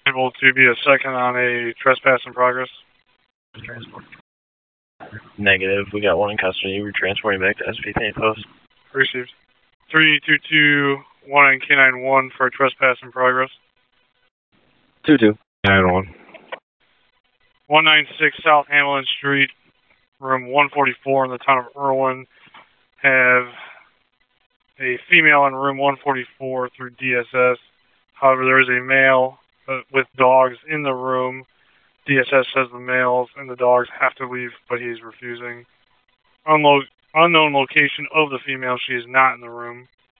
Able to be a second on a trespass in progress. Negative. We got one in custody. We're transporting back to SP Paint Post. Received. 322 K91 for a trespass in progress. 2-2. 9-1. 196 South Hamlin Street, room 144 in the town of Irwin. Have a female in room 144 through DSS. However, there is a male with dogs in the room. DSS says the males and the dogs have to leave, but he's refusing. Unknown location of the female. She is not in the room.